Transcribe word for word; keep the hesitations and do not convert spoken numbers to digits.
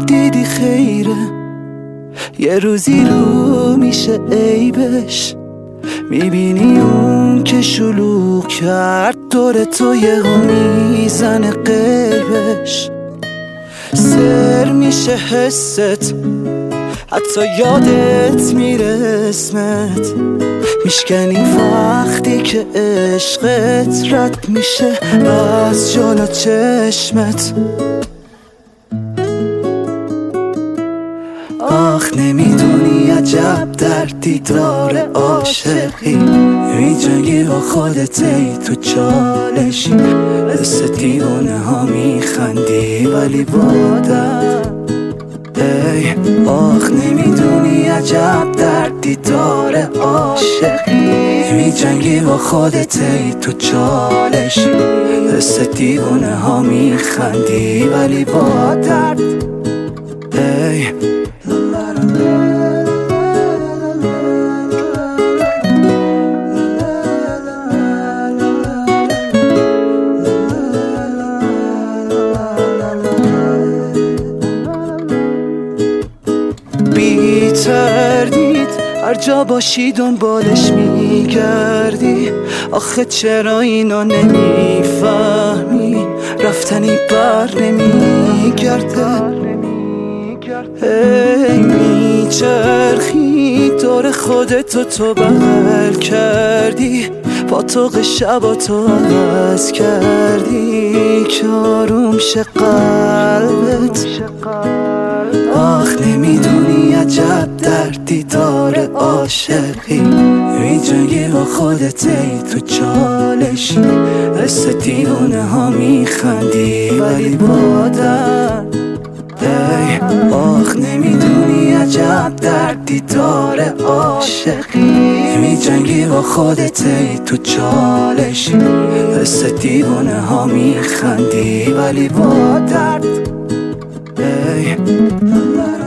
دیدی خیره، یه روزی رو میشه عیبش. میبینی اون که شلوغ کرد دور تو یهو میزنه قیبش. سر میشه حست، حتی یادت میره اسمت. میشکنی وقتی که عشقت رد میشه از جلو چشمت. آخ نمیدونی عجب در دیدار عاشقی، میجنگی با خودت ای تو چالشی. مثل دیوانه ها میخندی ولی بادم ای. آخ نمیدونی عجب در دیدار عاشقی، میجنگی با خودت ای تو چالشی. مثل دیوانه ها میخندی ولی با درد ای. بی تردید هر جا باشی دنبالش میگردی. آخه چرا اینو نمیفهمی؟ رفتنی بر نمیگرده. ای میچرخی دور خودتو تو بغل کردی، پاتوق شباتو عوض کردی که آروم شه قلبت. آخ نمیدونی عجب در دیدار عاشقی، میجنگی با خودت ای تو چالشی. مثل دیوانه ها میخندی ولی با درد ای. آخ نمیدونی عجب در دیدار عاشقی، میجنگی با خودت ای تو چالشی. مثل دیوانه ها میخندی ولی با درد ای.